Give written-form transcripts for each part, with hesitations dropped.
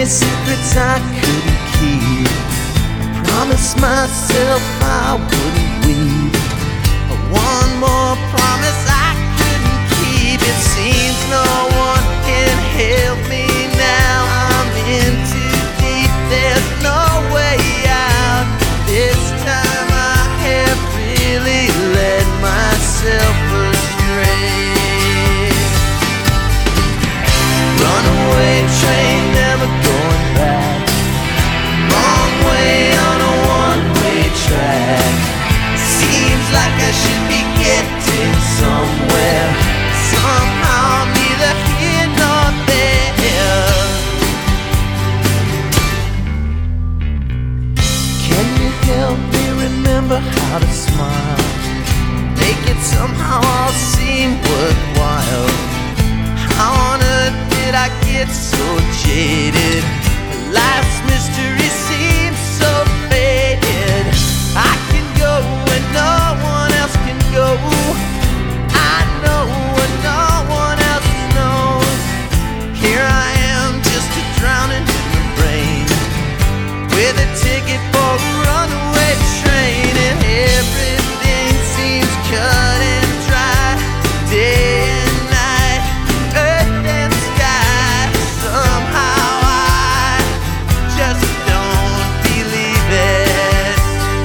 many secrets I couldn't keep. I promised myself I wouldn't weep. One more promise I couldn't keep. It seems no one can help me now. I'm in too deep, there's no way out. This time I have really led myself astray. Runaway train, never going back. Wrong way on a one-way track. Seems like I should be getting somewhere. Somehow I'm neither here nor there. Can you help me remember how to smile? Make it somehow all seem worthwhile. How on earth did I get so jaded? Life's mystery seems so faded. I can go where no one else can go. I know what no one else knows. Here I am, just a drowning in the rain, with a ticket for a runaway train, and everything seems cut and dry. Day and night, earth and sky. Somehow I just don't believe it.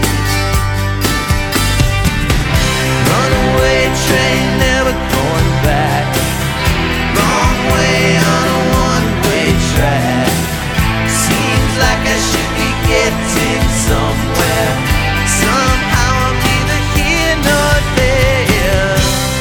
Runaway train, never going back. Wrong way on a one-way track. Seems like I should be getting somewhere. Somehow I'm neither here nor there.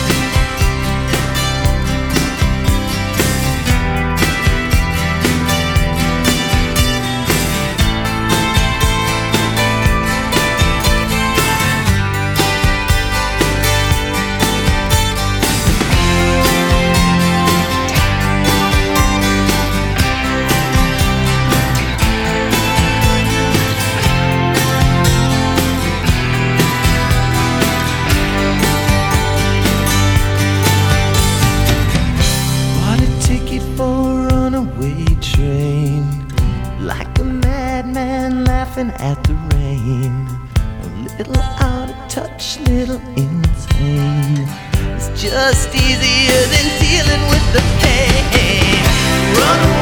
Bought a ticket for a runaway train, like a madman laughing at the rain. A little out of touch, little insane. It's just easier than dealing with the pain. Runaway